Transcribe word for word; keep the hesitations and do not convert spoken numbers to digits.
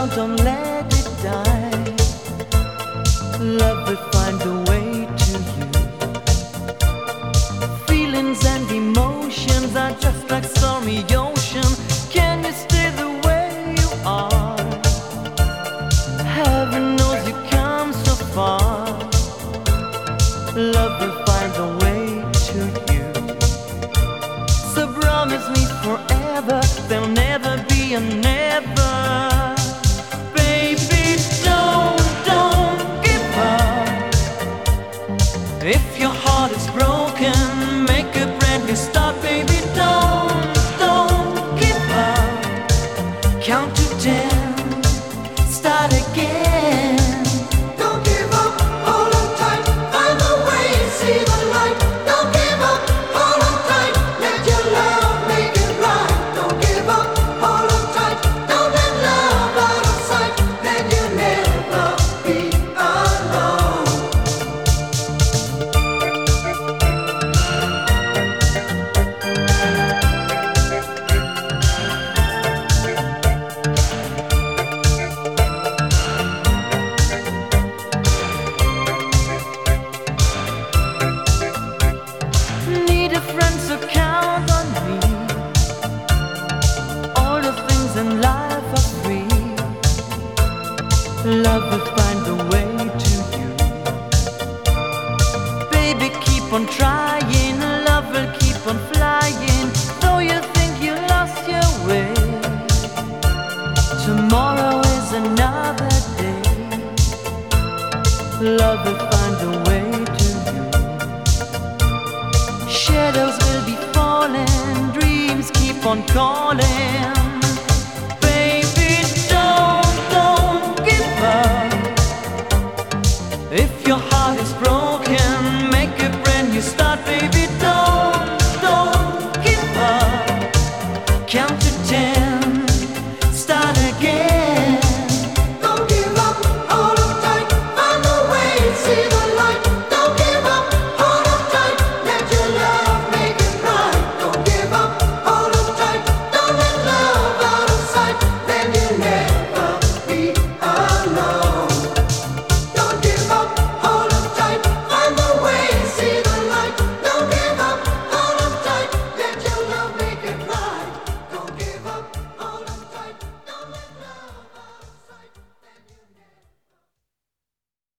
don't let it die. Love will find a way to you. Feelings and emotions are just like stormy ocean. Can you stay the way you are? Heaven knows you come so far. Love will find a way to you. So promise me forever, there'll never be a never. Baby, don't, don't give up. If your heart is broken, make a brand new start. Baby, don't, don't give up. Count to ten, start again. Don't give up, hold on tight, find a way, see the light. Don't give up, hold on tight, let your love make it right. Don't give up, hold on tight, don't let love out of sight. Then you'll never be alone. Need a friend, so count on me. All the things in life are free. Love will find a way to you. Baby, keep on trying. Love will keep on flying. Though you think you lost your way, tomorrow is another day. Love will find a way to you. Shadows will be falling, dreams keep on calling.